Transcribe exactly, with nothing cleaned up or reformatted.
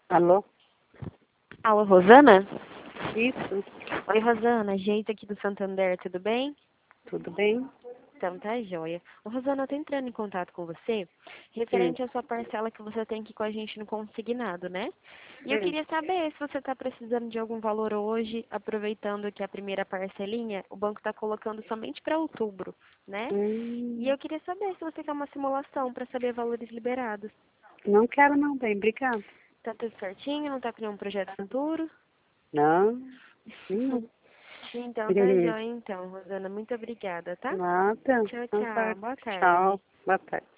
Alô? Alô, Rosana? Isso, Oi, Rosana. Jeito aqui do Santander, tudo bem? tudo bem? Então tá joia. Ô, Rosana, eu tô entrando em contato com você Hum, referente à sua parcela que você tem aqui com a gente no consignado, né? E eu hum, queria saber se você tá precisando de algum valor hoje, aproveitando que a primeira parcelinha, o banco tá colocando somente para outubro, né? E hum, eu queria saber se você quer uma simulação para saber valores liberados. não quero não, bem, obrigada. Tá tudo certinho? Não tá com nenhum projeto futuro? Não, não. Então tá Hum, joia, então, Rosana. Muito obrigada, tá? nada, Tchau, não tá. tchau. Boa tarde. Tchau, boa tarde.